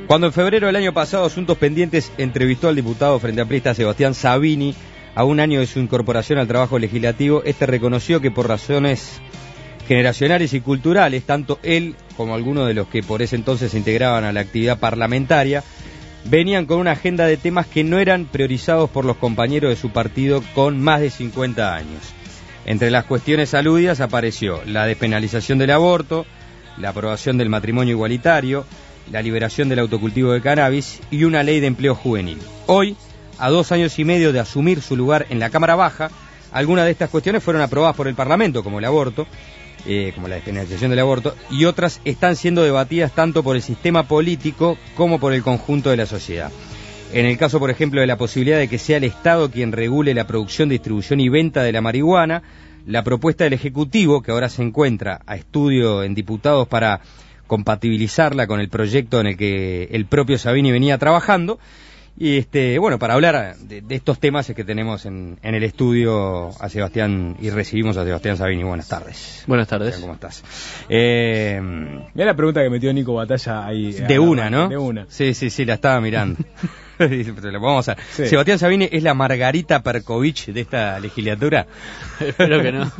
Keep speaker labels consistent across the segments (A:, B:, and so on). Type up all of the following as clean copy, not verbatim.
A: Cuando en febrero del año pasado Asuntos Pendientes entrevistó al diputado frente amplista Sebastián Sabini, a un año de su incorporación al trabajo legislativo, este reconoció que por razones generacionales y culturales, tanto él como algunos de los que por ese entonces se integraban a la actividad parlamentaria, venían con una agenda de temas que no eran priorizados por los compañeros de su partido con más de 50 años. Entre las cuestiones aludidas apareció la despenalización del aborto, la aprobación del matrimonio igualitario, la liberación del autocultivo de cannabis y una ley de empleo juvenil. Hoy, a 2 años y medio de asumir su lugar en la Cámara Baja, algunas de estas cuestiones fueron aprobadas por el Parlamento, como el aborto, como la despenalización del aborto, y otras están siendo debatidas tanto por el sistema político como por el conjunto de la sociedad. En el caso, por ejemplo, de la posibilidad de que sea el Estado quien regule la producción, distribución y venta de la marihuana, la propuesta del Ejecutivo, que ahora se encuentra a estudio en diputados para compatibilizarla con el proyecto en el que el propio Sabini venía trabajando. Y bueno, para hablar de estos temas es que tenemos en el estudio a Sebastián, y recibimos a Sebastián Sabini. Buenas tardes.
B: Buenas tardes.
A: ¿Cómo estás?
C: Mirá la pregunta que metió Nico Batalla ahí.
A: De una, ¿no?
C: De una.
A: Sí, la estaba mirando. Vamos a...
C: Sí.
A: Sebastián Sabini es la Margarita Perkovich de esta legislatura.
B: Espero que no.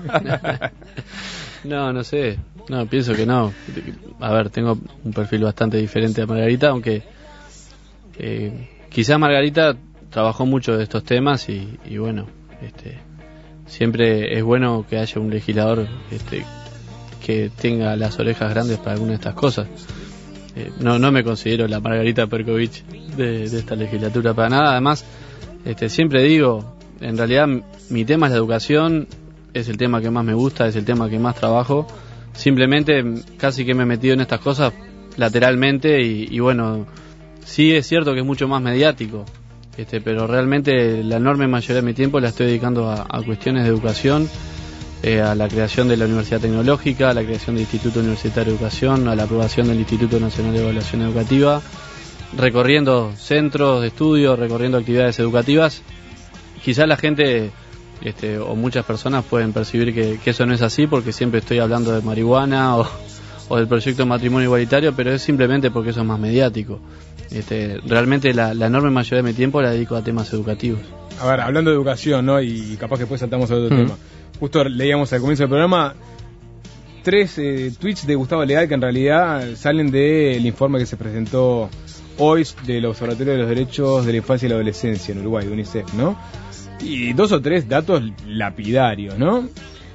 B: No sé. No, pienso que no. A ver, tengo un perfil bastante diferente a Margarita, aunque quizás Margarita trabajó mucho de estos temas y bueno, siempre es bueno que haya un legislador que tenga las orejas grandes para alguna de estas cosas. No me considero la Margarita Perkovich de esta legislatura para nada. Además, siempre digo, en realidad mi tema es la educación, es el tema que más me gusta, es el tema que más trabajo. Simplemente casi que me he metido en estas cosas lateralmente y bueno, sí es cierto que es mucho más mediático, pero realmente la enorme mayoría de mi tiempo la estoy dedicando a cuestiones de educación, a la creación de la Universidad Tecnológica, a la creación del Instituto Universitario de Educación, a la aprobación del Instituto Nacional de Evaluación Educativa, recorriendo centros de estudio, recorriendo actividades educativas. Quizás la gente o muchas personas pueden percibir que eso no es así, porque siempre estoy hablando de marihuana o del proyecto de matrimonio igualitario, pero es simplemente porque eso es más mediático. Realmente la enorme mayoría de mi tiempo la dedico a temas educativos.
C: A ver, hablando de educación, ¿no? Y capaz que después saltamos a otro tema. Justo leíamos al comienzo del programa 3 tweets de Gustavo Leal que en realidad salen del informe que se presentó hoy del Observatorio de los Derechos de la Infancia y la Adolescencia en Uruguay, de UNICEF, ¿no? Y 2 o 3 datos lapidarios, ¿no?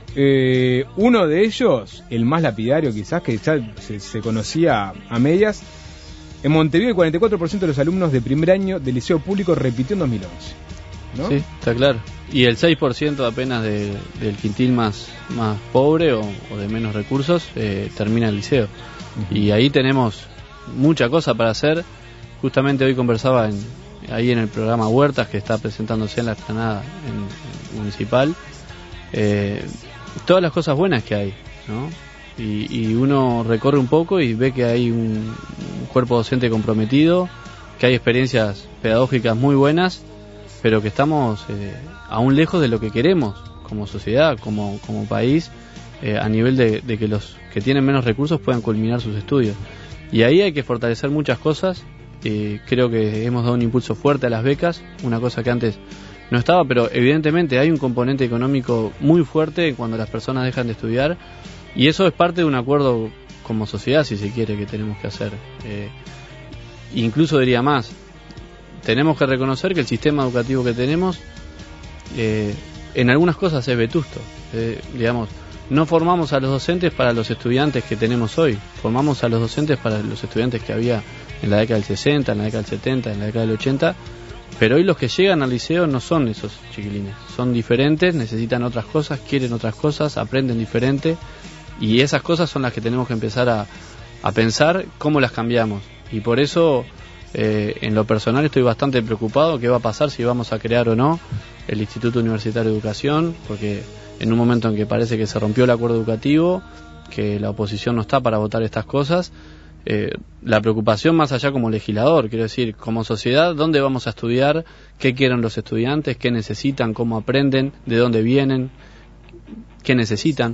C: Uno de ellos, el más lapidario quizás, que ya se conocía a medias: en Montevideo el 44% de los alumnos de primer año del liceo público repitió en 2011, ¿no?
B: Sí, está claro. Y el 6% apenas del quintil más pobre o de menos recursos termina el liceo. Y ahí tenemos mucha cosa para hacer. Justamente hoy conversaba ahí en el programa Huertas, que está presentándose en la explanada municipal, todas las cosas buenas que hay, ¿no? Y uno recorre un poco y ve que hay un cuerpo docente comprometido, que hay experiencias pedagógicas muy buenas, pero que estamos aún lejos de lo que queremos como sociedad, como país, a nivel de que los que tienen menos recursos puedan culminar sus estudios. Y ahí hay que fortalecer muchas cosas. Creo que hemos dado un impulso fuerte a las becas, una cosa que antes no estaba, pero evidentemente hay un componente económico muy fuerte cuando las personas dejan de estudiar, y eso es parte de un acuerdo como sociedad, si se quiere, que tenemos que hacer. Incluso diría más, tenemos que reconocer que el sistema educativo que tenemos en algunas cosas es vetusto. Digamos, no formamos a los docentes para los estudiantes que tenemos hoy, formamos a los docentes para los estudiantes que había en la década del 60, en la década del 70, en la década del 80, pero hoy los que llegan al liceo no son esos chiquilines, son diferentes, necesitan otras cosas, quieren otras cosas, aprenden diferente, y esas cosas son las que tenemos que empezar a pensar cómo las cambiamos. Y por eso en lo personal estoy bastante preocupado qué va a pasar, si vamos a crear o no el Instituto Universitario de Educación, porque en un momento en que parece que se rompió el acuerdo educativo, que la oposición no está para votar estas cosas, la preocupación más allá como legislador, quiero decir, como sociedad, ¿dónde vamos a estudiar? ¿Qué quieren los estudiantes? ¿Qué necesitan? ¿Cómo aprenden? ¿De dónde vienen? ¿Qué necesitan?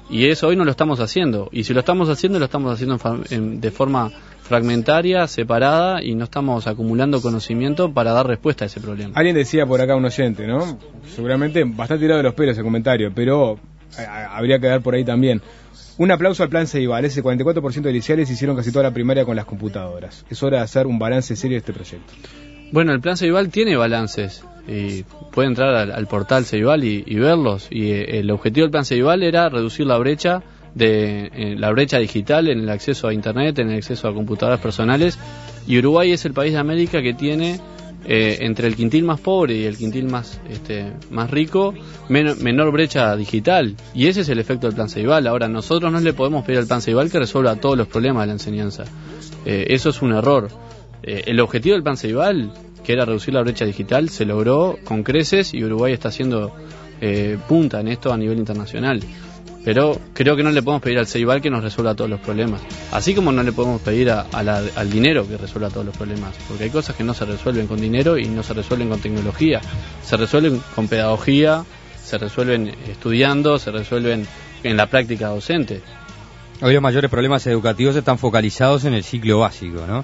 B: Y eso hoy no lo estamos haciendo. Y si lo estamos haciendo de forma fragmentaria, separada, y no estamos acumulando conocimiento para dar respuesta a ese problema.
C: Alguien decía por acá, un oyente, ¿no? Seguramente bastante tirado de los pelos el comentario, pero habría que dar por ahí también. Un aplauso al plan Ceibal. Ese 44% de iniciales hicieron casi toda la primaria con las computadoras. Es hora de hacer un balance serio de este proyecto.
B: Bueno, el plan Ceibal tiene balances. Y puede entrar al portal Ceibal y verlos. Y el objetivo del plan Ceibal era reducir la brecha digital en el acceso a internet, en el acceso a computadoras personales. Y Uruguay es el país de América que tiene entre el quintil más pobre y el quintil más rico menor brecha digital. Y ese es el efecto del plan Ceibal. Ahora, nosotros no le podemos pedir al plan Ceibal que resuelva todos los problemas de la enseñanza. Eso es un error. El objetivo del plan Ceibal, que era reducir la brecha digital, se logró con creces, y Uruguay está haciendo punta en esto a nivel internacional. Pero creo que no le podemos pedir al Ceibal que nos resuelva todos los problemas. Así como no le podemos pedir al dinero que resuelva todos los problemas. Porque hay cosas que no se resuelven con dinero y no se resuelven con tecnología. Se resuelven con pedagogía, se resuelven estudiando, se resuelven en la práctica docente.
A: Hoy los mayores problemas educativos están focalizados en el ciclo básico, ¿no?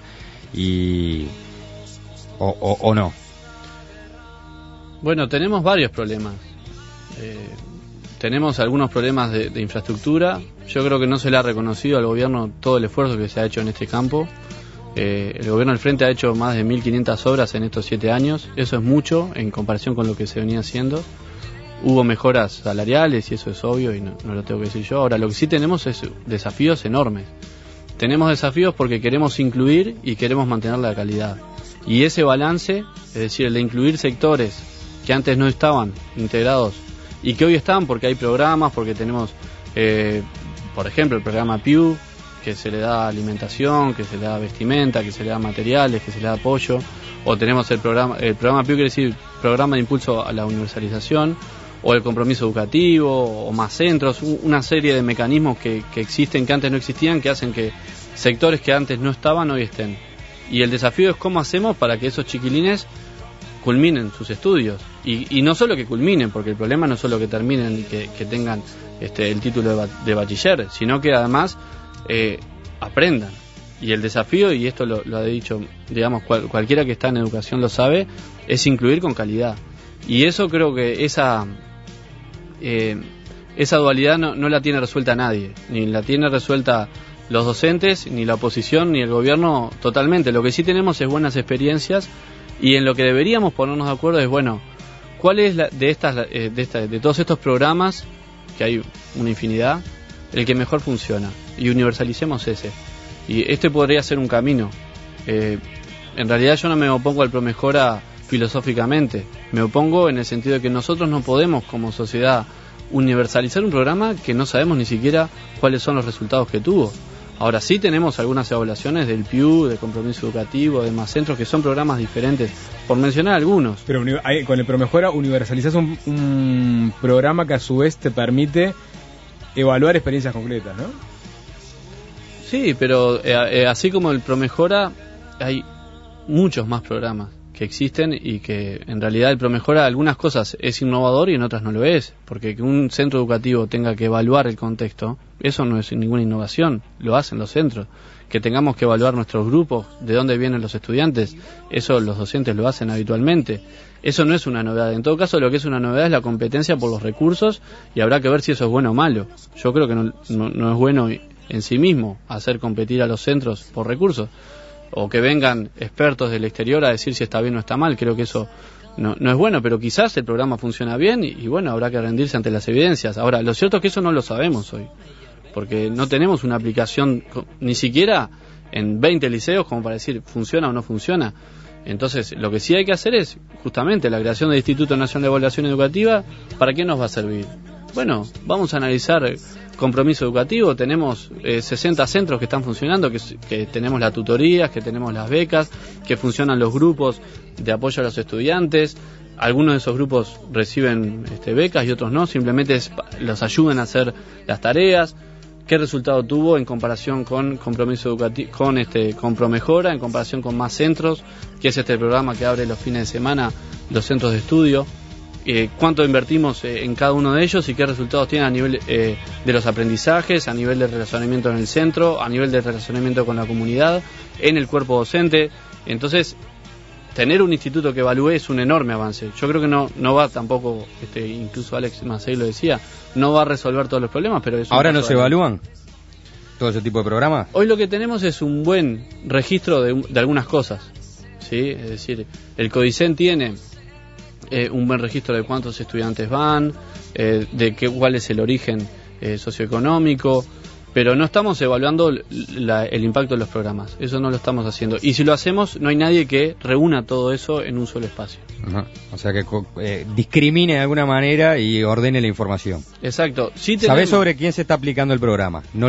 A: ¿O no?
B: Bueno, tenemos varios problemas. Tenemos algunos problemas de infraestructura. Yo creo que no se le ha reconocido al gobierno todo el esfuerzo que se ha hecho en este campo. El gobierno del Frente ha hecho más de 1.500 obras en estos 7 años. Eso es mucho en comparación con lo que se venía haciendo. Hubo mejoras salariales y eso es obvio y no lo tengo que decir yo. Ahora, lo que sí tenemos es desafíos enormes. Tenemos desafíos porque queremos incluir y queremos mantener la calidad. Y ese balance, es decir, el de incluir sectores que antes no estaban integrados y que hoy están porque hay programas, porque tenemos, por ejemplo, el programa PIU, que se le da alimentación, que se le da vestimenta, que se le da materiales, que se le da apoyo, o tenemos el programa PIU, quiere decir Programa de Impulso a la Universalización, o el compromiso educativo, o más centros, una serie de mecanismos que existen, que antes no existían, que hacen que sectores que antes no estaban hoy estén. Y el desafío es cómo hacemos para que esos chiquilines culminen sus estudios. Y no solo que culminen, porque el problema no es solo que terminen y que tengan el título de bachiller, sino que además aprendan. Y el desafío, y esto lo ha dicho, digamos, cualquiera que está en educación lo sabe, es incluir con calidad. Y eso creo que esa dualidad no la tiene resuelta nadie, ni la tiene resuelta los docentes, ni la oposición, ni el gobierno totalmente. Lo que sí tenemos es buenas experiencias, y en lo que deberíamos ponernos de acuerdo es, bueno, ¿cuál es de todos estos programas, que hay una infinidad, el que mejor funciona? Y universalicemos ese. Y este podría ser un camino. En realidad yo no me opongo al Promejora filosóficamente, me opongo en el sentido de que nosotros no podemos como sociedad universalizar un programa que no sabemos ni siquiera cuáles son los resultados que tuvo. Ahora sí tenemos algunas evaluaciones del PIU, de compromiso educativo, de más centros, que son programas diferentes, por mencionar algunos.
C: Pero con el Promejora universalizás un programa que a su vez te permite evaluar experiencias concretas, ¿no?
B: Sí, pero así como el Promejora, hay muchos más programas que existen, y que en realidad el Promejora algunas cosas es innovador y en otras no lo es, porque que un centro educativo tenga que evaluar el contexto, eso no es ninguna innovación, lo hacen los centros. Que tengamos que evaluar nuestros grupos, de dónde vienen los estudiantes, eso los docentes lo hacen habitualmente. Eso no es una novedad. En todo caso, lo que es una novedad es la competencia por los recursos, y habrá que ver si eso es bueno o malo. Yo creo que no es bueno en sí mismo hacer competir a los centros por recursos, o que vengan expertos del exterior a decir si está bien o está mal. Creo que eso no es bueno, pero quizás el programa funciona bien y bueno, habrá que rendirse ante las evidencias. Ahora, lo cierto es que eso no lo sabemos hoy, porque no tenemos una aplicación ni siquiera en 20 liceos como para decir funciona o no funciona. Entonces, lo que sí hay que hacer es justamente la creación del Instituto Nacional de Evaluación Educativa. ¿Para qué nos va a servir? Bueno, vamos a analizar compromiso educativo. Tenemos 60 centros que están funcionando, que tenemos las tutorías, que tenemos las becas, que funcionan los grupos de apoyo a los estudiantes. Algunos de esos grupos reciben becas y otros no, simplemente los ayudan a hacer las tareas. ¿Qué resultado tuvo en comparación con compromiso educativo, con Promejora, en comparación con más centros, que es este programa que abre los fines de semana los centros de estudio? cuánto invertimos en cada uno de ellos y qué resultados tienen a nivel de los aprendizajes, a nivel de relacionamiento en el centro, a nivel de relacionamiento con la comunidad, en el cuerpo docente. Entonces, tener un instituto que evalúe es un enorme avance. Yo creo que no va tampoco, incluso Alex Macei lo decía, no va a resolver todos los problemas, pero es
A: ¿Ahora no se evalúan todo ese tipo de programas?
B: Hoy lo que tenemos es un buen registro de algunas cosas, ¿sí? Es decir, el Codicen tiene un buen registro de cuántos estudiantes van, cuál es el origen socioeconómico, pero no estamos evaluando el impacto de los programas. Eso no lo estamos haciendo. Y si lo hacemos, no hay nadie que reúna todo eso en un solo espacio.
A: Ajá. O sea que discrimine de alguna manera y ordene la información.
B: Exacto. Sí
A: ¿Sabés sobre quién se está aplicando el programa? No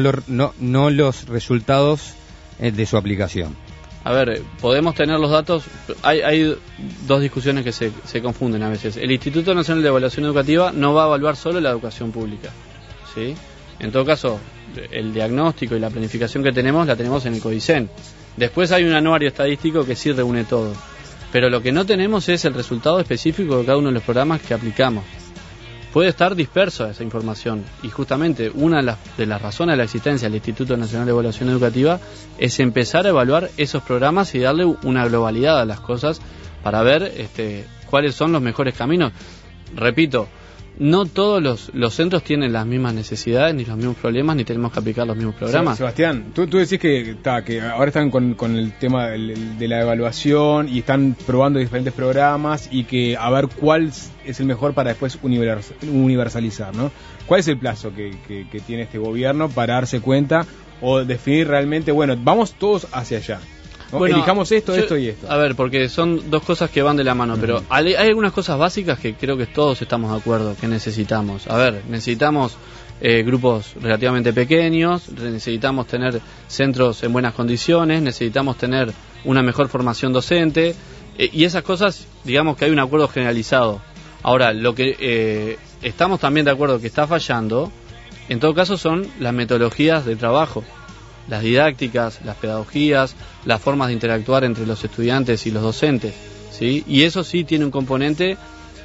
A: los resultados de su aplicación.
B: A ver, podemos tener los datos. Hay dos discusiones que se confunden a veces. El Instituto Nacional de Evaluación Educativa no va a evaluar solo la educación pública, ¿sí? En todo caso, el diagnóstico y la planificación que tenemos la tenemos en el Codicen. Después hay un anuario estadístico que sí reúne todo. Pero lo que no tenemos es el resultado específico de cada uno de los programas que aplicamos. Puede estar dispersa esa información. Y justamente una de las razones de la existencia del Instituto Nacional de Evaluación Educativa es empezar a evaluar esos programas y darle una globalidad a las cosas para ver cuáles son los mejores caminos. Repito, no todos los centros tienen las mismas necesidades, ni los mismos problemas, ni tenemos que aplicar los mismos programas.
C: Sebastián, tú decís que ahora están con el tema de la evaluación y están probando diferentes programas y que a ver cuál es el mejor para después universalizar, ¿no? ¿Cuál es el plazo que tiene este gobierno para darse cuenta o definir realmente, bueno, vamos todos hacia allá? ¿No? Bueno, elijamos esto y esto.
B: A ver, porque son dos cosas que van de la mano, pero hay algunas cosas básicas que creo que todos estamos de acuerdo que necesitamos. A ver, necesitamos grupos relativamente pequeños, necesitamos tener centros en buenas condiciones, necesitamos tener una mejor formación docente, y esas cosas, digamos que hay un acuerdo generalizado. Ahora, lo que estamos también de acuerdo que está fallando, en todo caso, son las metodologías de trabajo. Las didácticas, las pedagogías, las formas de interactuar entre los estudiantes y los docentes, ¿sí? Y eso sí tiene un componente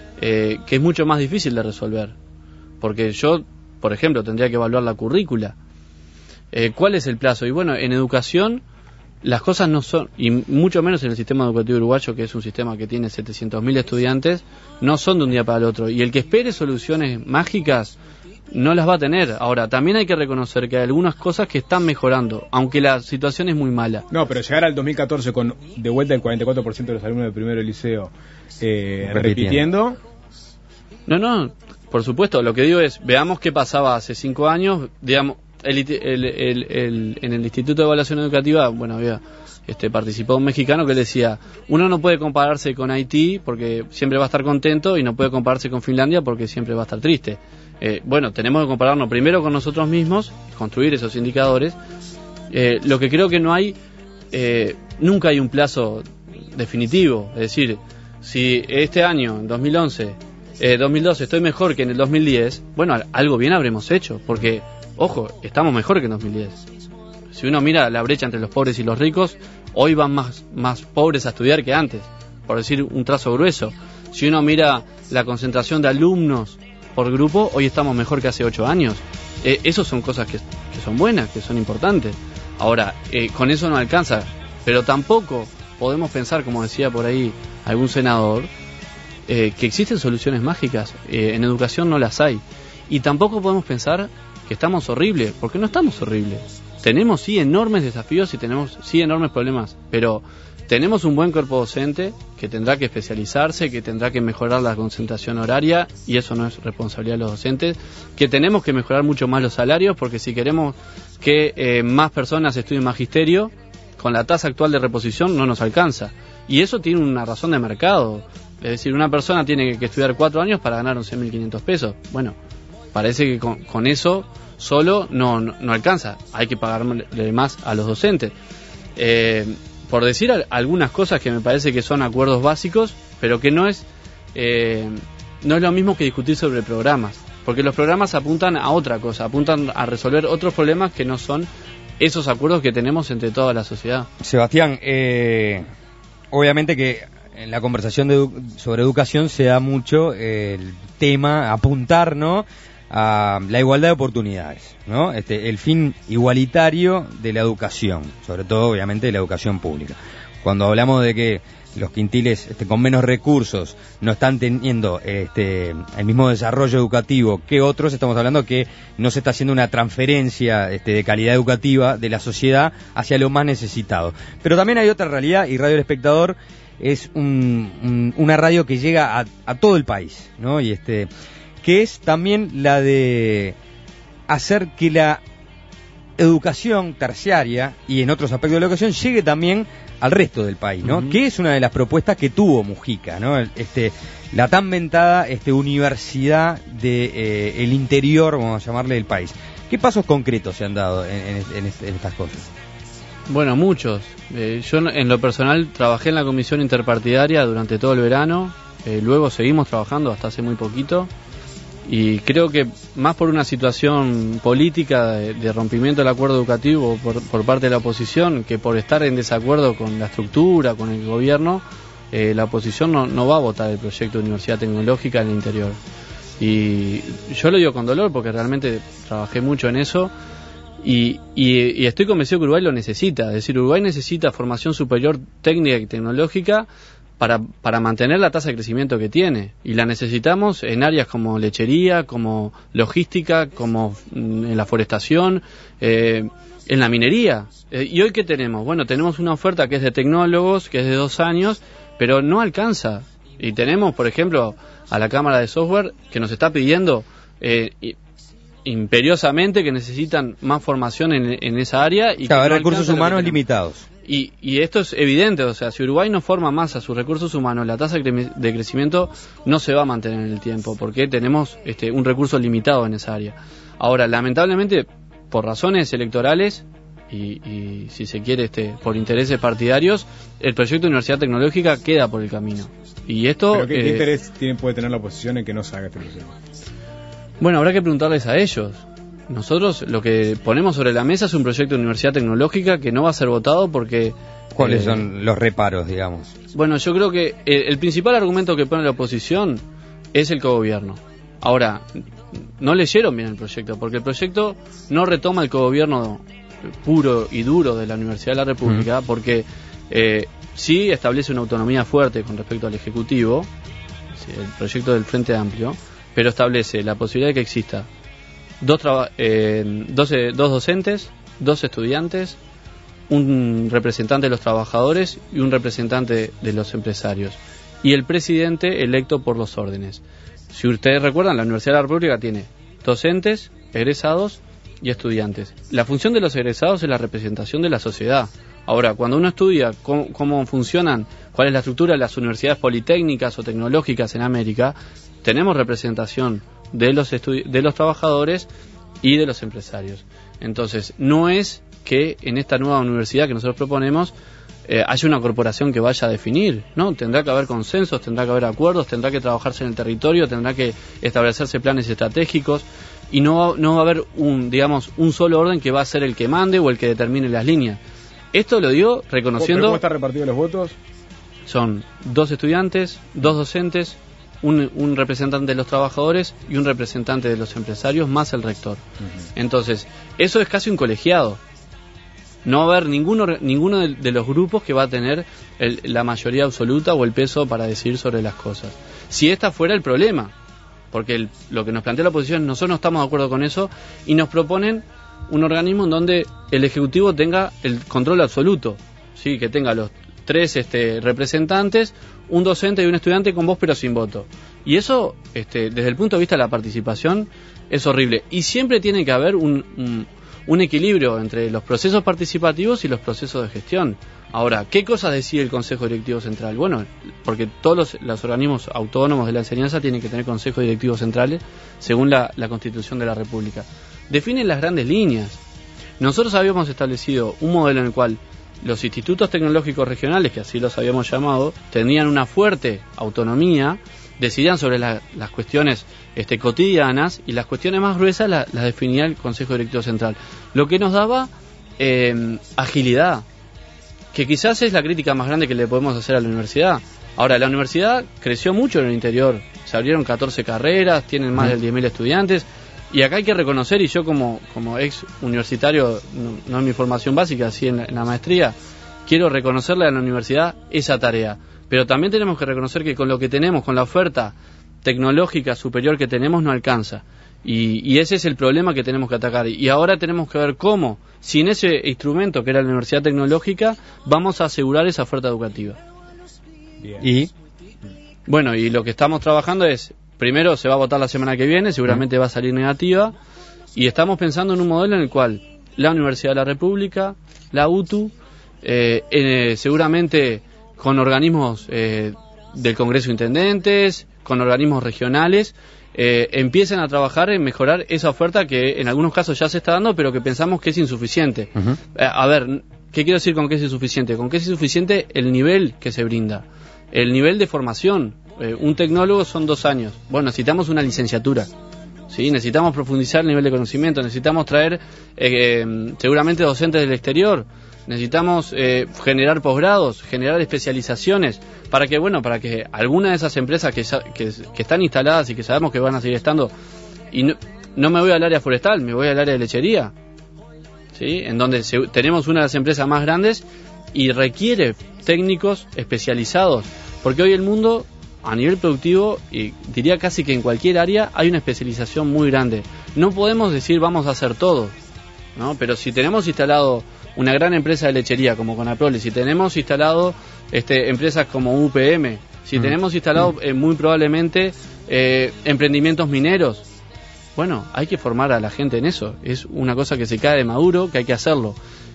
B: que es mucho más difícil de resolver, porque yo, por ejemplo, tendría que evaluar la currícula. ¿Cuál es el plazo? Y bueno, en educación las cosas no son, y mucho menos en el sistema educativo uruguayo, que es un sistema que tiene 700.000 estudiantes, no son de un día para el otro, y el que espere soluciones mágicas no las va a tener. Ahora, también hay que reconocer que hay algunas cosas que están mejorando, aunque la situación es muy mala.
C: No, pero llegar al 2014 con de vuelta el 44% de los alumnos del primero liceo repitiendo.
B: No, por supuesto, lo que digo es, veamos qué pasaba hace 5 años, digamos, en el Instituto de Evaluación Educativa, bueno, había participó un mexicano que decía, uno no puede compararse con Haití porque siempre va a estar contento y no puede compararse con Finlandia porque siempre va a estar triste. Bueno, tenemos que compararnos primero con nosotros mismos, construir esos indicadores. Lo que creo que no hay, nunca hay un plazo definitivo. Es decir, si este año, en 2012, estoy mejor que en el 2010, bueno, algo bien habremos hecho, porque, ojo, estamos mejor que en 2010. Si uno mira la brecha entre los pobres y los ricos, hoy van más pobres a estudiar que antes, por decir un trazo grueso. Si uno mira la concentración de alumnos por grupo, hoy estamos mejor que hace 8 años. Esas son cosas que son buenas, que son importantes. Ahora, con eso no alcanza, pero tampoco podemos pensar, como decía por ahí algún senador, que existen soluciones mágicas. En educación no las hay. Y tampoco podemos pensar que estamos horribles, porque no estamos horribles. Tenemos sí enormes desafíos y tenemos sí enormes problemas, pero tenemos un buen cuerpo docente que tendrá que especializarse, que tendrá que mejorar la concentración horaria, y eso no es responsabilidad de los docentes, que tenemos que mejorar mucho más los salarios, porque si queremos que más personas estudien magisterio, con la tasa actual de reposición no nos alcanza, y eso tiene una razón de mercado. Es decir, una persona tiene que estudiar 4 años para ganar 11.500 pesos. Bueno, parece que con eso solo no alcanza, hay que pagarle más a los docentes. Por decir algunas cosas que me parece que son acuerdos básicos, pero que no es lo mismo que discutir sobre programas, porque los programas apuntan a otra cosa, apuntan a resolver otros problemas que no son esos acuerdos que tenemos entre toda la sociedad.
A: Sebastián, obviamente que en la conversación sobre educación se da mucho el tema, apuntar, ¿no?, a la igualdad de oportunidades, ¿no? El fin igualitario de la educación, sobre todo, obviamente, de la educación pública. Cuando hablamos de que los quintiles con menos recursos no están teniendo el mismo desarrollo educativo que otros, estamos hablando que no se está haciendo una transferencia de calidad educativa de la sociedad hacia lo más necesitado. Pero también hay otra realidad, y Radio El Espectador es una radio que llega a todo el país, ¿no? Y que es también la de hacer que la educación terciaria y en otros aspectos de la educación llegue también al resto del país, ¿no? Uh-huh. Que es una de las propuestas que tuvo Mujica, ¿no? La tan mentada Universidad de el interior, vamos a llamarle, del país. ¿Qué pasos concretos se han dado en estas cosas?
B: Bueno, muchos. Yo en lo personal trabajé en la comisión interpartidaria durante todo el verano, luego seguimos trabajando hasta hace muy poquito. Y creo que más por una situación política de rompimiento del acuerdo educativo por parte de la oposición, que por estar en desacuerdo con la estructura, con el gobierno, la oposición no va a votar el proyecto de Universidad Tecnológica en el interior. Y yo lo digo con dolor porque realmente trabajé mucho en eso y estoy convencido que Uruguay lo necesita. Es decir, Uruguay necesita formación superior técnica y tecnológica para mantener la tasa de crecimiento que tiene, y la necesitamos en áreas como lechería, como logística, como en la forestación, en la minería. ¿Y hoy qué tenemos? Bueno, tenemos una oferta que es de tecnólogos, que es de 2 años, pero no alcanza. Y tenemos, por ejemplo, a la Cámara de Software que nos está pidiendo imperiosamente que necesitan más formación en esa área. Y
A: claro, hay recursos humanos limitados.
B: Y esto es evidente, o sea, si Uruguay no forma más a sus recursos humanos, la tasa de crecimiento no se va a mantener en el tiempo, porque tenemos un recurso limitado en esa área. Ahora, lamentablemente, por razones electorales y si se quiere por intereses partidarios, el proyecto de Universidad Tecnológica queda por el camino. Y esto...
C: ¿Pero qué interés puede tener la oposición en que no se haga este proyecto?
B: Bueno, habrá que preguntarles a ellos. Nosotros lo que ponemos sobre la mesa es un proyecto de Universidad Tecnológica que no va a ser votado porque...
A: ¿Cuáles son los reparos, digamos?
B: Bueno, yo creo que el principal argumento que pone la oposición es el cogobierno. Ahora, no leyeron bien el proyecto, porque el proyecto no retoma el cogobierno puro y duro de la Universidad de la República, porque sí establece una autonomía fuerte con respecto al Ejecutivo, el proyecto del Frente Amplio, pero establece la posibilidad de que exista dos docentes, 2 estudiantes, un representante de los trabajadores y un representante de los empresarios, y el presidente electo por los órdenes. Si ustedes recuerdan, la Universidad de la República tiene docentes, egresados y estudiantes. La función de los egresados es la representación de la sociedad. Ahora, cuando uno estudia cómo funcionan, cuál es la estructura de las universidades politécnicas o tecnológicas en América, tenemos representación de los trabajadores y de los empresarios. Entonces, no es que en esta nueva universidad que nosotros proponemos haya una corporación que vaya a definir, ¿no? Tendrá que haber consensos, tendrá que haber acuerdos, tendrá que trabajarse en el territorio, tendrá que establecerse planes estratégicos, y no va a haber un solo orden que va a ser el que mande o el que determine las líneas. Esto lo digo reconociendo...
C: ¿Cómo están repartidos los votos?
B: Son 2 estudiantes, 2 docentes, un representante de los trabajadores y un representante de los empresarios, más el rector. Uh-huh. Entonces, eso es casi un colegiado. No va a haber ninguno de los grupos que va a tener la mayoría absoluta o el peso para decidir sobre las cosas. Si esta fuera el problema, porque lo que nos plantea la oposición, nosotros no estamos de acuerdo con eso, y nos proponen un organismo en donde el Ejecutivo tenga el control absoluto, ¿sí? Que tenga los 3 representantes, un docente y un estudiante con voz pero sin voto. Y eso, desde el punto de vista de la participación, es horrible. Y siempre tiene que haber un equilibrio entre los procesos participativos y los procesos de gestión. Ahora, ¿qué cosas decide el Consejo Directivo Central? Bueno, porque todos los organismos autónomos de la enseñanza tienen que tener consejos directivos centrales según la Constitución de la República. Definen las grandes líneas. Nosotros habíamos establecido un modelo en el cual los institutos tecnológicos regionales, que así los habíamos llamado, tenían una fuerte autonomía, decidían sobre las cuestiones cotidianas, y las cuestiones más gruesas las definía el Consejo Directivo Central, lo que nos daba agilidad, que quizás es la crítica más grande que le podemos hacer a la universidad. Ahora, la universidad creció mucho en el interior, se abrieron 14 carreras, tienen más de 10.000 estudiantes, y acá hay que reconocer, y yo como ex universitario, no en mi formación básica, sí en la maestría, quiero reconocerle a la universidad esa tarea, pero también tenemos que reconocer que con lo que tenemos, con la oferta tecnológica superior que tenemos, no alcanza. Y ese es el problema que tenemos que atacar. Y ahora tenemos que ver cómo, sin ese instrumento que era la Universidad Tecnológica, vamos a asegurar esa oferta educativa.
C: Bien.
A: Y
B: bueno, y lo que estamos trabajando es, primero se va a votar la semana que viene, seguramente va a salir negativa, y estamos pensando en un modelo en el cual la Universidad de la República, la UTU, seguramente con organismos del Congreso de Intendentes, con organismos regionales, empiecen a trabajar en mejorar esa oferta que en algunos casos ya se está dando, pero que pensamos que es insuficiente. A ver, ¿qué quiero decir con que es insuficiente? Con que es insuficiente el nivel que se brinda, el nivel de formación. Un tecnólogo son 2 años. Bueno, necesitamos una licenciatura, ¿sí? Necesitamos profundizar el nivel de conocimiento, necesitamos traer seguramente docentes del exterior, necesitamos generar posgrados, generar especializaciones, para que alguna de esas empresas que están instaladas y que sabemos que van a seguir estando, y no me voy al área forestal, me voy al área de lechería, ¿sí? En donde tenemos una de las empresas más grandes y requiere técnicos especializados, porque hoy el mundo a nivel productivo, y diría casi que en cualquier área, hay una especialización muy grande. No podemos decir vamos a hacer todo, ¿no? Pero si tenemos instalado una gran empresa de lechería como Conaprole, si tenemos instalado empresas como UPM, si tenemos instalado muy probablemente emprendimientos mineros, bueno, hay que formar a la gente en eso. Es una cosa que se cae de maduro, que hay que hacerlo.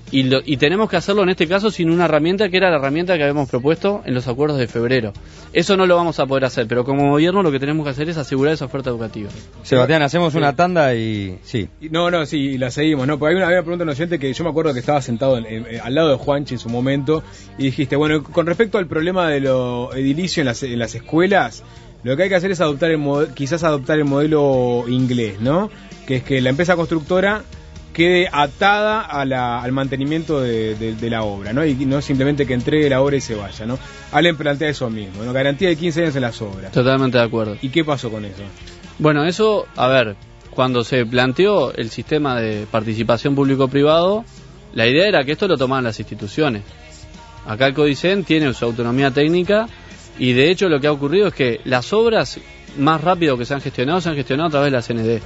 B: Y tenemos que hacerlo en este caso sin una herramienta que era la herramienta que habíamos propuesto en los acuerdos de febrero. Eso no lo vamos a poder hacer, pero como gobierno lo que tenemos que hacer es asegurar esa oferta educativa.
A: Sebastián, hacemos una tanda y sí.
C: Sí, la seguimos, ¿no? Porque había una pregunta inocente que yo me acuerdo que estaba sentado al lado de Juanchi en su momento y dijiste, bueno, con respecto al problema de lo edilicio en las escuelas, lo que hay que hacer es quizás adoptar el modelo inglés, ¿no? Que es que la empresa constructora quede atada al mantenimiento de la obra, ¿no? Y no simplemente que entregue la obra y se vaya, ¿no? Allen plantea eso mismo, ¿no? Garantía de 15 años en las obras.
B: Totalmente de acuerdo.
C: ¿Y qué pasó con eso?
B: Bueno, eso, a ver, cuando se planteó el sistema de participación público-privado, la idea era que esto lo tomaran las instituciones. Acá el Codicen tiene su autonomía técnica y de hecho lo que ha ocurrido es que las obras más rápido que se han gestionado a través de la CND.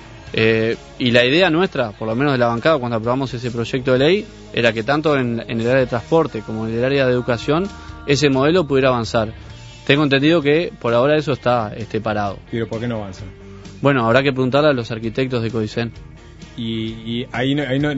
B: Y la idea nuestra, por lo menos de la bancada, cuando aprobamos ese proyecto de ley, era que tanto en el área de transporte como en el área de educación, ese modelo pudiera avanzar. Tengo entendido que por ahora eso está parado.
C: ¿Pero por qué no avanza?
B: Bueno, habrá que preguntarle a los arquitectos de Codicen.
C: Y ahí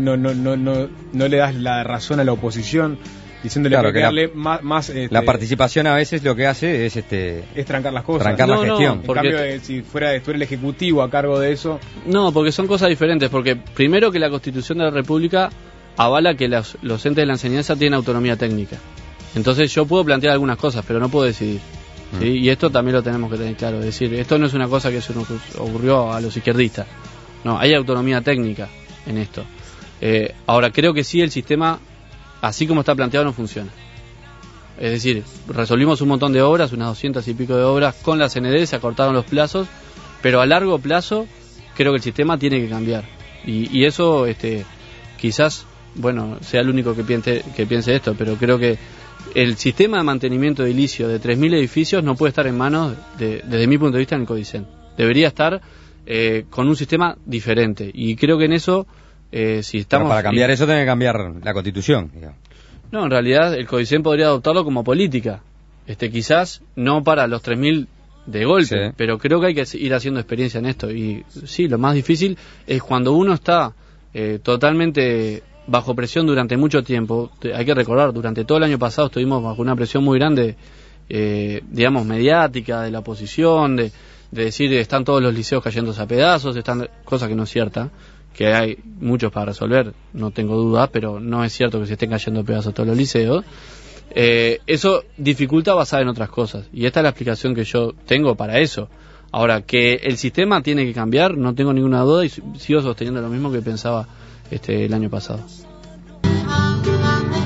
C: no le das la razón a la oposición, diciéndole que hay que darle más
A: la participación a veces lo que hace es
C: trancar las cosas,
A: trancar la gestión.
C: En cambio, si fuera el ejecutivo a cargo de eso,
B: no, porque son cosas diferentes. Porque primero que la Constitución de la República avala que los entes de la enseñanza tienen autonomía técnica. Entonces yo puedo plantear algunas cosas, pero no puedo decidir, ¿sí? Y esto también lo tenemos que tener claro. Es decir, esto no es una cosa que se nos ocurrió a los izquierdistas. No, hay autonomía técnica en esto. Ahora, creo que sí el sistema, así como está planteado, no funciona. Es decir, resolvimos un montón de obras, unas 200 y pico de obras con la CND, se acortaron los plazos, pero a largo plazo creo que el sistema tiene que cambiar. Y eso quizás, bueno, sea el único que piense esto, pero creo que el sistema de mantenimiento edilicio de 3.000 edificios no puede estar en manos, desde mi punto de vista, en el Codicen. Debería estar con un sistema diferente. Y creo que en eso, si estamos...
A: Pero para cambiar eso tiene que cambiar la Constitución, digamos.
B: No, en realidad el Codicen podría adoptarlo como política. Quizás no para los 3.000 de golpe, sí, pero creo que hay que ir haciendo experiencia en esto. Y sí, lo más difícil es cuando uno está totalmente bajo presión durante mucho tiempo. Hay que recordar, durante todo el año pasado estuvimos bajo una presión muy grande, digamos, mediática, de la oposición, de decir están todos los liceos cayéndose a pedazos, cosa que no es cierta, que hay muchos para resolver, no tengo duda, pero no es cierto que se estén cayendo a pedazos todos los liceos. Eso dificulta avanzar en otras cosas, y esta es la explicación que yo tengo para eso. Ahora, que el sistema tiene que cambiar, no tengo ninguna duda, y sigo sosteniendo lo mismo que pensaba el año pasado.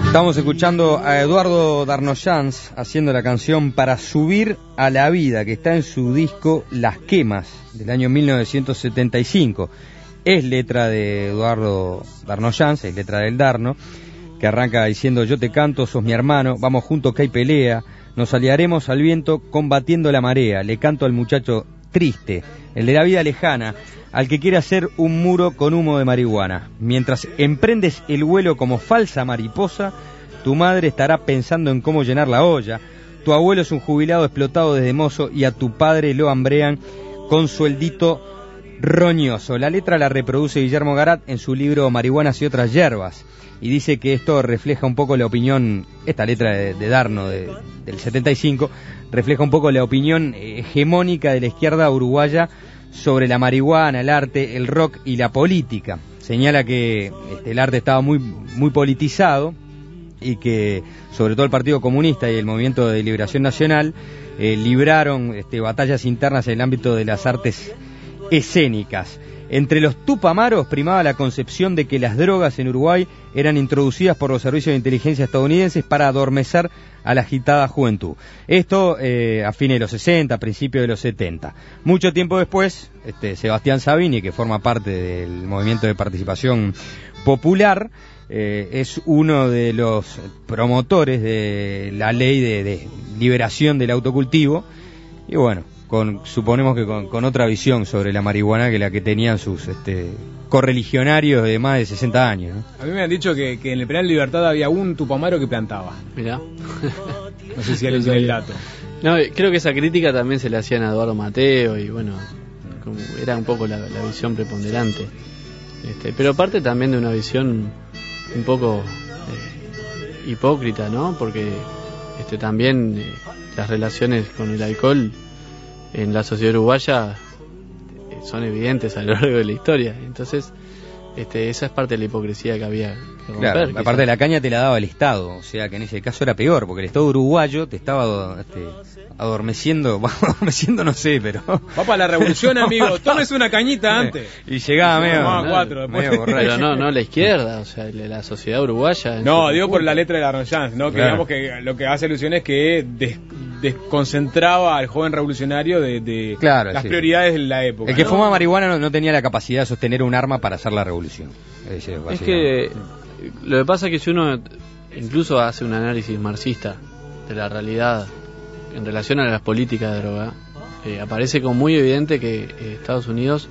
A: Estamos escuchando a Eduardo Darnoyans haciendo la canción Para subir a la vida, que está en su disco Las Quemas, del año 1975. Es letra de Eduardo Darnoyans, es letra del Darno, que arranca diciendo: yo te canto, sos mi hermano, vamos juntos que hay pelea, nos aliaremos al viento combatiendo la marea, le canto al muchacho triste, el de la vida lejana, al que quiere hacer un muro con humo de marihuana. Mientras emprendes el vuelo como falsa mariposa, tu madre estará pensando en cómo llenar la olla, tu abuelo es un jubilado explotado desde mozo y a tu padre lo hambrean con sueldito roñoso. La letra la reproduce Guillermo Garat en su libro Marihuanas y otras hierbas, y dice que esto refleja un poco la opinión, esta letra de Darno del 75, refleja un poco la opinión hegemónica de la izquierda uruguaya sobre la marihuana, el arte, el rock y la política. Señala que el arte estaba muy politizado y que sobre todo el Partido Comunista y el Movimiento de Liberación Nacional libraron batallas internas en el ámbito de las artes escénicas. Entre los tupamaros primaba la concepción de que las drogas en Uruguay eran introducidas por los servicios de inteligencia estadounidenses para adormecer a la agitada juventud. Esto a fines de los 60, principios de los 70. Mucho tiempo después, Sebastián Sabini, que forma parte del movimiento de participación popular, es uno de los promotores de la ley de liberación del autocultivo, y bueno, suponemos que con otra visión sobre la marihuana que la que tenían sus correligionarios de más de 60 años, ¿no?
C: A mí me han dicho que en el Penal Libertad había un tupamaro que plantaba.
B: Mirá.
C: No sé si alguien tiene el dato.
B: No, creo que esa crítica también se le hacían a Eduardo Mateo y bueno, como era un poco la visión preponderante. Pero parte también de una visión un poco hipócrita, ¿no? Porque también las relaciones con el alcohol en la sociedad uruguaya son evidentes a lo largo de la historia. Entonces, esa es parte de la hipocresía que había que romper.
A: Claro, aparte de la caña te la daba el Estado, o sea que en ese caso era peor, porque el Estado uruguayo te estaba adormeciendo, no sé, pero...
C: Va para la revolución, amigo, tómese una cañita antes.
A: Y llegaba medio
B: Pero no la izquierda, o sea, la sociedad uruguaya.
C: No, digo por la letra de Darnoyans, ¿no? Que digamos que lo que hace alusión es que desconcentraba al joven revolucionario de las prioridades de la época.
A: El que fuma marihuana no tenía la capacidad de sostener un arma para hacer la revolución.
B: Es que lo que pasa es que si uno incluso hace un análisis marxista de la realidad en relación a las políticas de droga, aparece como muy evidente que Estados Unidos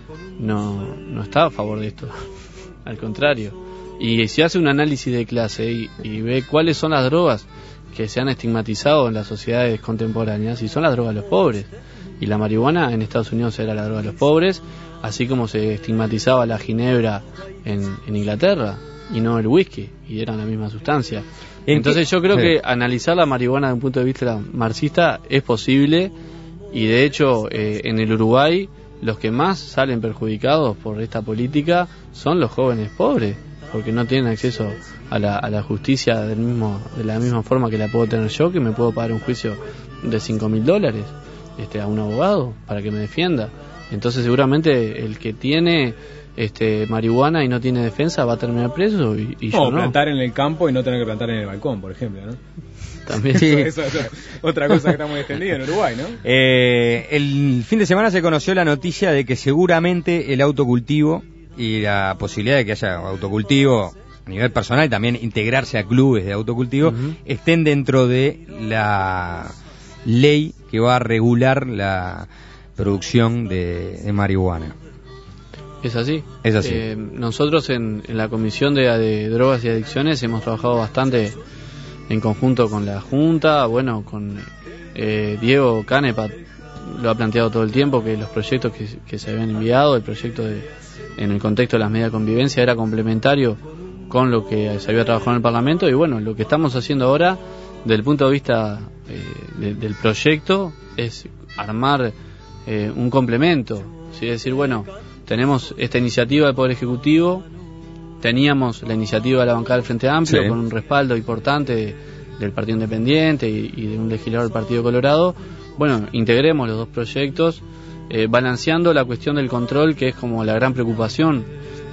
B: no está a favor de esto. Al contrario. Y si hace un análisis de clase y ve cuáles son las drogas que se han estigmatizado en las sociedades contemporáneas, y son las drogas de los pobres. Y la marihuana en Estados Unidos era la droga de los pobres, así como se estigmatizaba la ginebra en Inglaterra, y no el whisky, y eran la misma sustancia. Entonces yo creo que analizar la marihuana desde un punto de vista marxista es posible, y de hecho en el Uruguay los que más salen perjudicados por esta política son los jóvenes pobres, porque no tienen acceso a la justicia de la misma forma que la puedo tener yo, que me puedo pagar un juicio de $5.000 a un abogado para que me defienda. Entonces seguramente el que tiene marihuana y no tiene defensa va a terminar preso y yo no.
C: Plantar en el campo y no tener que plantar en el balcón, por ejemplo, ¿no?
B: También.
C: Sí. Eso es otra cosa que está muy extendida en Uruguay, ¿no?
A: El fin de semana se conoció la noticia de que seguramente el autocultivo y la posibilidad de que haya autocultivo a nivel personal y también integrarse a clubes de autocultivo estén dentro de la ley que va a regular la producción de marihuana.
B: Es así.
A: Es así.
B: Nosotros en la Comisión de Drogas y Adicciones hemos trabajado bastante en conjunto con la Junta, bueno, con Diego Canepa lo ha planteado todo el tiempo, que los proyectos que se habían enviado, el proyecto en el contexto de las medidas de convivencia era complementario con lo que se había trabajado en el Parlamento, y bueno, lo que estamos haciendo ahora desde el punto de vista del proyecto es armar un complemento, ¿sí? Es decir, bueno, tenemos esta iniciativa del Poder Ejecutivo, teníamos la iniciativa de la bancada del Frente Amplio, sí, con un respaldo importante del Partido Independiente y de un legislador del Partido Colorado. Bueno, integremos los dos proyectos, balanceando la cuestión del control, que es como la gran preocupación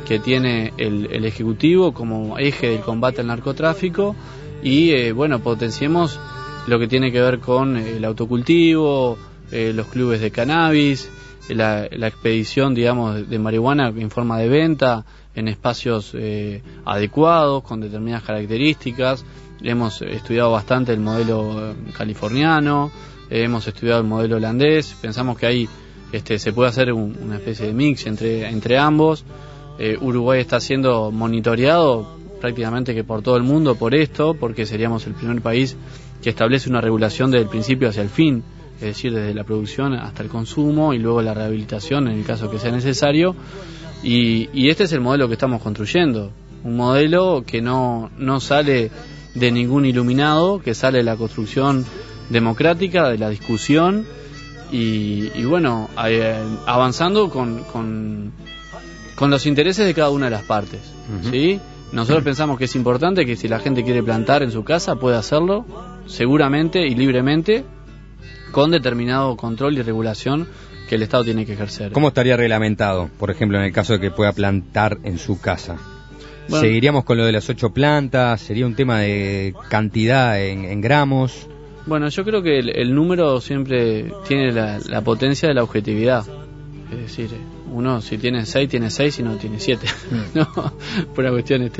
B: que tiene el Ejecutivo como eje del combate al narcotráfico y bueno, potenciemos lo que tiene que ver con el autocultivo, los clubes de cannabis, la expedición, digamos, de marihuana en forma de venta en espacios adecuados, con determinadas características. Hemos estudiado bastante el modelo californiano, hemos estudiado el modelo holandés, pensamos que ahí se puede hacer una especie de mix entre ambos. Uruguay está siendo monitoreado prácticamente que por todo el mundo por esto, porque seríamos el primer país que establece una regulación desde el principio hacia el fin, es decir, desde la producción hasta el consumo y luego la rehabilitación en el caso que sea necesario. Y este es el modelo que estamos construyendo, un modelo que no sale de ningún iluminado, que sale de la construcción democrática, de la discusión y bueno, avanzando con los intereses de cada una de las partes. Uh-huh. ¿Sí? Nosotros pensamos que es importante que si la gente quiere plantar en su casa pueda hacerlo seguramente y libremente, con determinado control y regulación que el Estado tiene que ejercer.
A: ¿Cómo estaría reglamentado, por ejemplo, en el caso de que pueda plantar en su casa? Bueno, ¿seguiríamos con lo de las 8 plantas? ¿Sería un tema de cantidad en gramos?
B: Bueno, yo creo que el número siempre tiene la potencia de la objetividad. Es decir, uno si tiene 6, tiene 6, y no tiene 7. ¿No? Por una cuestión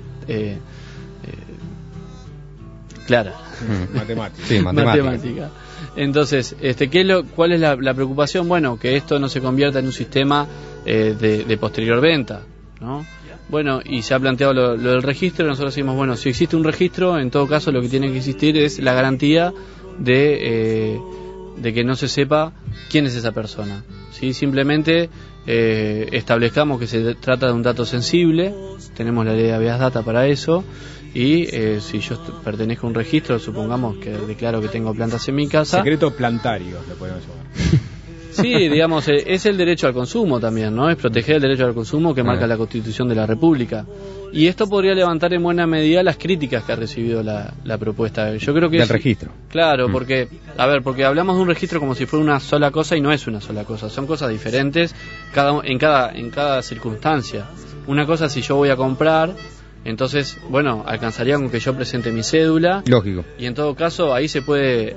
B: clara.
C: Matemática.
A: Sí, matemática.
B: Entonces, ¿cuál es la preocupación? Bueno, que esto no se convierta en un sistema de posterior venta, ¿no? Bueno, y se ha planteado lo del registro, y nosotros decimos, bueno, si existe un registro, en todo caso lo que tiene que existir es la garantía de que no se sepa quién es esa persona. ¿Sí? Simplemente establezcamos que se trata de un dato sensible, tenemos la ley de habeas data para eso, y si yo pertenezco a un registro, supongamos que declaro que tengo plantas en mi casa.
C: Secreto plantario, le podemos llamar.
B: Sí, digamos, es el derecho al consumo también, ¿no? Es proteger el derecho al consumo que marca la Constitución de la República. Y esto podría levantar en buena medida las críticas que ha recibido la propuesta. Yo creo que
A: del registro.
B: Claro, porque hablamos de un registro como si fuera una sola cosa y no es una sola cosa. Son cosas diferentes en cada circunstancia. Una cosa, si yo voy a comprar, entonces, bueno, alcanzaría con que yo presente mi cédula.
A: Lógico.
B: Y en todo caso, ahí se puede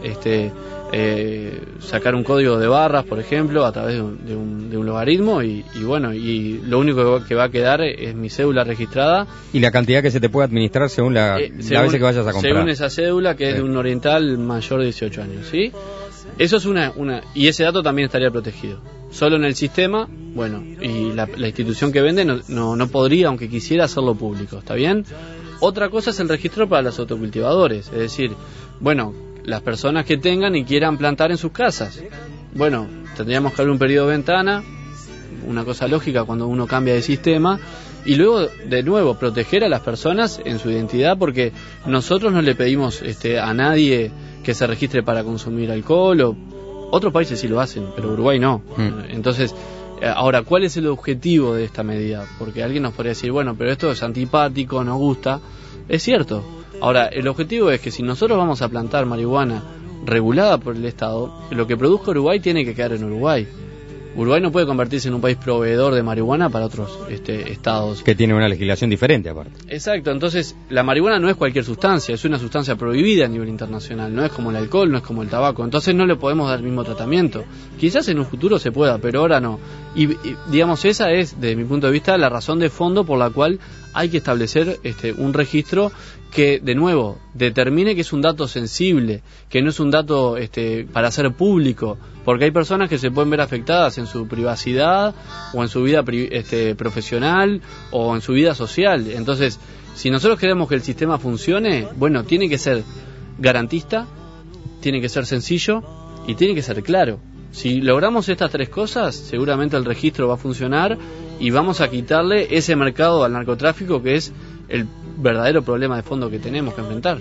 B: sacar un código de barras, por ejemplo, a través de un logaritmo y bueno, y lo único que va a quedar es mi cédula registrada.
A: Y la cantidad que se te puede administrar según la vez que vayas a comprar.
B: Según esa cédula, que es de un oriental mayor de 18 años, ¿sí? Eso es y ese dato también estaría protegido. Solo en el sistema, bueno, y la institución que vende no podría, aunque quisiera, hacerlo público, ¿está bien? Otra cosa es el registro para los autocultivadores, es decir, bueno, las personas que tengan y quieran plantar en sus casas. Bueno, tendríamos que abrir un periodo de ventana, una cosa lógica cuando uno cambia de sistema, y luego, de nuevo, proteger a las personas en su identidad, porque nosotros no le pedimos a nadie que se registre para consumir alcohol, otros países sí lo hacen, pero Uruguay no. Entonces, ahora, ¿cuál es el objetivo de esta medida? Porque alguien nos podría decir, bueno, pero esto es antipático, no gusta. Es cierto. Ahora, el objetivo es que si nosotros vamos a plantar marihuana regulada por el Estado, lo que produzca Uruguay tiene que quedar en Uruguay. Uruguay no puede convertirse en un país proveedor de marihuana para otros estados.
A: Que tiene una legislación diferente, aparte.
B: Exacto, entonces la marihuana no es cualquier sustancia, es una sustancia prohibida a nivel internacional, no es como el alcohol, no es como el tabaco, entonces no le podemos dar el mismo tratamiento. Quizás en un futuro se pueda, pero ahora no. Y digamos, esa es, desde mi punto de vista, la razón de fondo por la cual hay que establecer un registro que, de nuevo, determine que es un dato sensible, que no es un dato para hacer público, porque hay personas que se pueden ver afectadas en su privacidad o en su vida profesional o en su vida social. Entonces, si nosotros queremos que el sistema funcione, bueno, tiene que ser garantista, tiene que ser sencillo y tiene que ser claro. Si logramos estas tres cosas, seguramente el registro va a funcionar y vamos a quitarle ese mercado al narcotráfico, que es el verdadero problema de fondo que tenemos que enfrentar.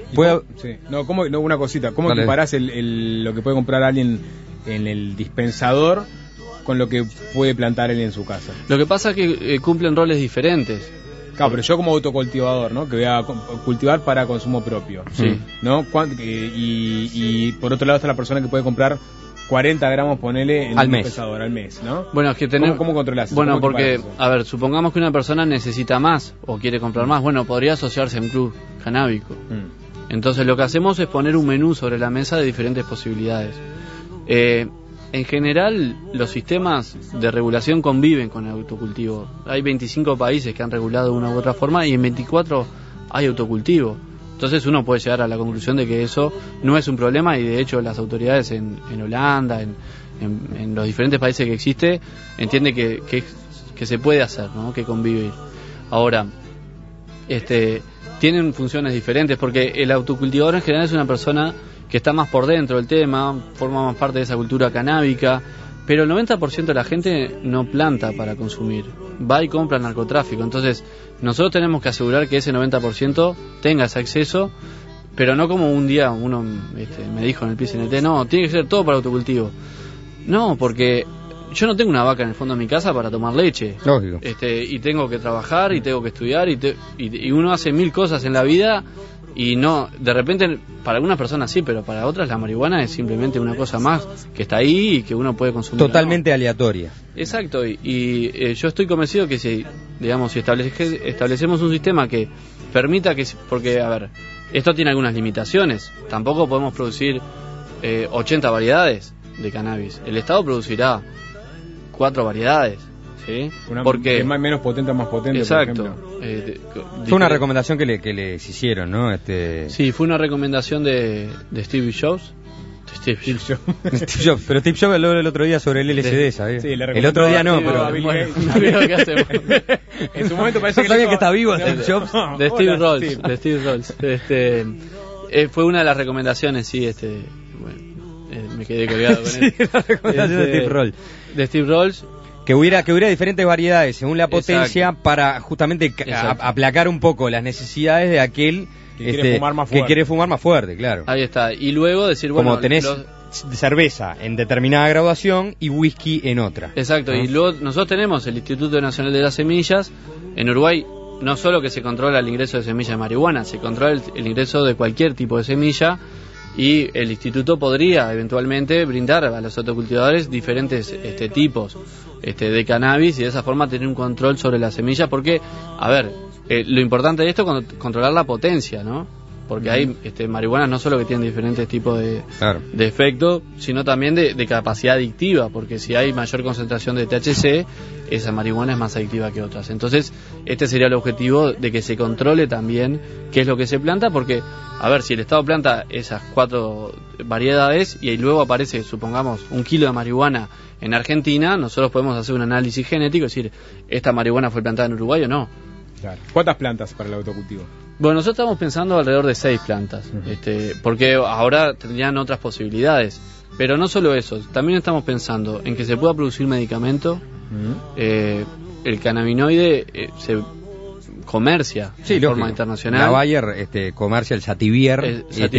C: Una cosita, ¿cómo equiparás lo que puede comprar alguien en el dispensador con lo que puede plantar él en su casa?
B: Lo que pasa es que cumplen roles diferentes.
C: Claro, pero yo como autocultivador, ¿no? Que voy a cultivar para consumo propio.
B: Sí.
C: ¿No? Y por otro lado está la persona que puede comprar 40 gramos, ponele, en
A: al
C: un
A: mes.
C: pesador al mes, ¿no?
B: Bueno, es que tenemos...
C: ¿Cómo controlás eso?
B: Bueno,
C: ¿Cómo
B: porque,
C: equipás eso?
B: a ver, supongamos que una persona necesita más o quiere comprar más. Bueno, podría asociarse a un club canábico. Entonces lo que hacemos es poner un menú sobre la mesa de diferentes posibilidades. En general, los sistemas de regulación conviven con el autocultivo. Hay 25 países que han regulado de una u otra forma y en 24 hay autocultivo. Entonces uno puede llegar a la conclusión de que eso no es un problema y de hecho las autoridades en Holanda, en los diferentes países que existe, entienden que se puede hacer, ¿no? Que convivir. Ahora, tienen funciones diferentes porque el autocultivador en general es una persona que está más por dentro del tema, forma más parte de esa cultura canábica, pero el 90% de la gente no planta para consumir, va y compra narcotráfico. Entonces nosotros tenemos que asegurar que ese 90% tenga ese acceso, pero no como un día uno me dijo en el PCNT, no, tiene que ser todo para autocultivo. No, porque yo no tengo una vaca en el fondo de mi casa para tomar leche.
A: Lógico.
B: Y tengo que trabajar y tengo que estudiar y uno hace 1000 cosas en la vida y no, de repente para algunas personas sí, pero para otras la marihuana es simplemente una cosa más que está ahí y que uno puede consumir.
A: Totalmente aleatoria.
B: Exacto, y yo estoy convencido que si establecemos un sistema que permita que, porque a ver, esto tiene algunas limitaciones, tampoco podemos producir 80 variedades de cannabis, el Estado producirá 4 variedades, ¿sí? Porque
C: menos potente, más potente.
B: Exacto.
C: Por ejemplo.
A: Fue una recomendación que les hicieron, ¿no?
B: Sí, fue una recomendación de Steve Jobs.
A: Steve Jobs, pero Steve Jobs habló el otro día sobre el LSD, ¿sabes?
C: Sí,
A: el otro día no, pero
B: bueno, ¿qué hacemos?
C: En su momento parece
A: ¿No sabían que está vivo Steve Jobs?
B: De Steve Rolls, de Steve Rolls. Fue una de las recomendaciones, sí, bueno, me quedé colgado con él.
A: Sí, la recomendación de Steve Rolls.
B: De Steve Rolls.
A: Que hubiera diferentes variedades según la potencia.
B: Exacto.
A: Para justamente aplacar un poco las necesidades de aquel
C: que quiere fumar más fuerte.
A: Que quiere fumar más fuerte, claro.
B: Ahí está. Y luego decir, bueno,
A: como tenés cerveza en determinada graduación y whisky en otra.
B: Exacto, ¿no? Y luego nosotros tenemos el Instituto Nacional de las Semillas. En Uruguay no solo que se controla el ingreso de semilla de marihuana, se controla el ingreso de cualquier tipo de semilla. Y el instituto podría eventualmente brindar a los autocultivadores diferentes tipos de cannabis y de esa forma tener un control sobre las semillas, porque, a ver, lo importante de esto es controlar la potencia, ¿no? Porque hay marihuanas no solo que tienen diferentes tipos de efectos, sino también de capacidad adictiva, porque si hay mayor concentración de THC, esa marihuana es más adictiva que otras. Entonces, este sería el objetivo de que se controle también qué es lo que se planta, porque, a ver, si el Estado planta esas 4 variedades y luego aparece, supongamos, 1 kilo de marihuana en Argentina, nosotros podemos hacer un análisis genético y decir, ¿esta marihuana fue plantada en Uruguay o no?
C: Claro. ¿Cuántas plantas para el autocultivo?
B: Bueno, nosotros estamos pensando alrededor de 6 plantas, porque ahora tendrían otras posibilidades. Pero no solo eso, también estamos pensando en que se pueda producir medicamento. El cannabinoide se comercia de forma internacional.
A: La Bayer comercia el Sativier,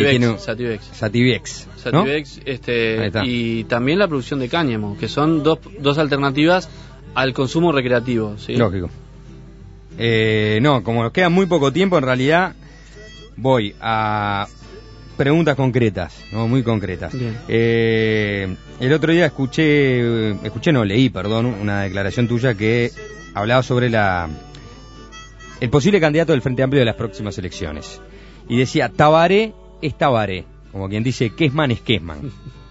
B: Sativex,
A: ¿no?
B: Y también la producción de cáñamo, que son dos alternativas al consumo recreativo, ¿sí?
A: Lógico. No, como nos queda muy poco tiempo, en realidad voy a preguntas concretas, ¿no? Muy concretas. El otro día leí, una declaración tuya que hablaba sobre el posible candidato del Frente Amplio de las próximas elecciones. Y decía, Tabaré es Tabaré, como quien dice, Kessman es Kessman.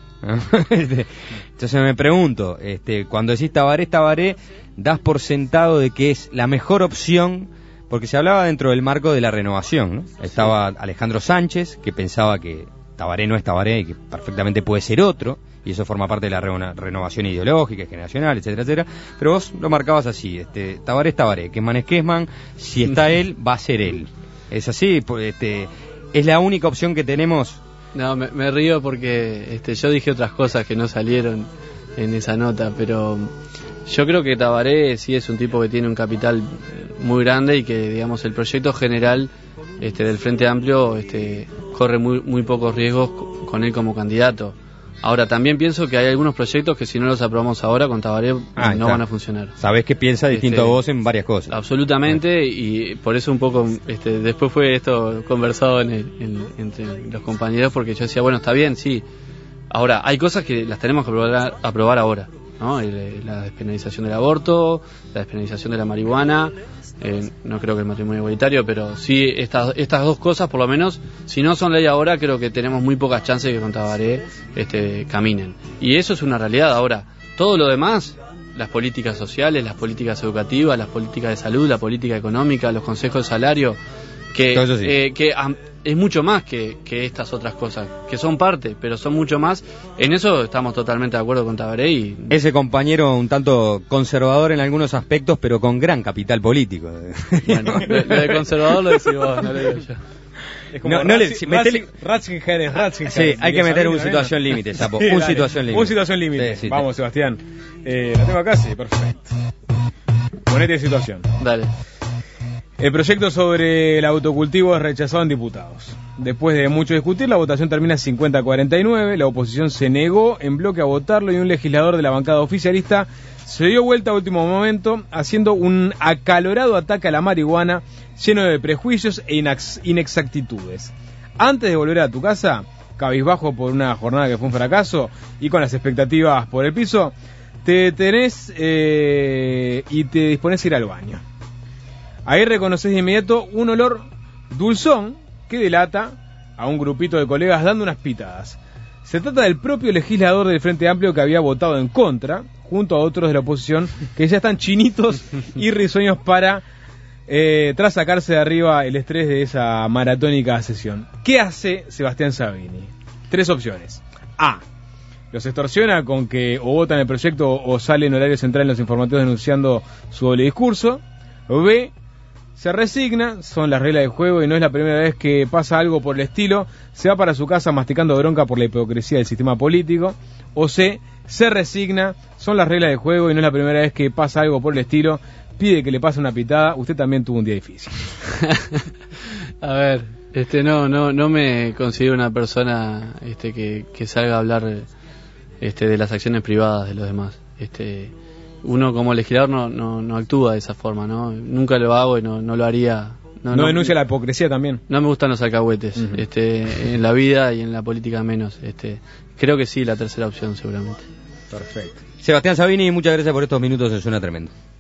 A: Entonces me pregunto, cuando decís Tabaré es Tabaré, das por sentado de que es la mejor opción, porque se hablaba dentro del marco de la renovación, ¿no? Estaba Alejandro Sánchez, que pensaba que Tabaré no es Tabaré y que perfectamente puede ser otro, y eso forma parte de la renovación ideológica y generacional, etcétera, etcétera. Pero vos lo marcabas así, Tabaré es Tabaré, Kessman es Kessman, si está él, va a ser él. Es así, es la única opción que tenemos.
B: No, me río porque yo dije otras cosas que no salieron en esa nota, pero yo creo que Tabaré sí es un tipo que tiene un capital muy grande y que, digamos, el proyecto general del Frente Amplio corre muy pocos riesgos con él como candidato. Ahora, también pienso que hay algunos proyectos que si no los aprobamos ahora con Tabaré no van a funcionar.
A: Sabés que piensa distinto a vos en varias cosas.
B: Absolutamente, y por eso un poco después fue esto conversado entre los compañeros, porque yo decía, bueno, está bien, sí, Ahora, hay cosas que las tenemos que aprobar ahora, ¿no? La despenalización del aborto, la despenalización de la marihuana, no creo que el matrimonio igualitario, pero sí estas dos cosas, por lo menos, si no son ley ahora, creo que tenemos muy pocas chances de que con Tabaré caminen. Y eso es una realidad. Ahora, todo lo demás, las políticas sociales, las políticas educativas, las políticas de salud, la política económica, los consejos de salario, que es mucho más que estas otras cosas, que son parte, pero son mucho más. En eso estamos totalmente de acuerdo con Tabaré.
A: Ese compañero un tanto conservador en algunos aspectos, pero con gran capital político.
B: Bueno, lo de conservador lo decís vos, no lo digo yo.
C: Es como Ratzinger.
A: Sí, hay que meter un situación límite, Sapo.
C: Sí,
A: un situación límite.
C: Un situación límite.
A: Sí,
C: Vamos, Sebastián. ¿La tengo acá? Sí, perfecto. Ponete en situación.
B: Dale.
C: El proyecto sobre el autocultivo es rechazado en diputados. Después de mucho discutir, la votación termina 50-49. La oposición se negó en bloque a votarlo y un legislador de la bancada oficialista se dio vuelta a último momento, haciendo un acalorado ataque a la marihuana lleno de prejuicios e inexactitudes. Antes de volver a tu casa, cabizbajo por una jornada que fue un fracaso y con las expectativas por el piso, te detenés y te dispones a ir al baño. Ahí reconoces de inmediato un olor dulzón que delata a un grupito de colegas dando unas pitadas. Se trata del propio legislador del Frente Amplio que había votado en contra, junto a otros de la oposición que ya están chinitos y risueños tras sacarse de arriba el estrés de esa maratónica sesión. ¿Qué hace Sebastián Sabini? 3 opciones. A. Los extorsiona con que o votan el proyecto o sale en horario central en los informativos denunciando su doble discurso. B. Se resigna, son las reglas del juego y no es la primera vez que pasa algo por el estilo, se va para su casa masticando bronca por la hipocresía del sistema político. O C. Se resigna, son las reglas del juego y no es la primera vez que pasa algo por el estilo, pide que le pase una pitada, usted también tuvo un día difícil.
B: A ver, no me considero una persona que salga a hablar de las acciones privadas de los demás. Uno como legislador no actúa de esa forma, ¿no? Nunca lo hago y no lo haría.
C: No denuncia la hipocresía también.
B: No me gustan los alcahuetes, en la vida y en la política menos. Creo que sí, la tercera opción seguramente.
C: Perfecto.
A: Sebastián Sabini, muchas gracias por estos minutos, es una tremenda.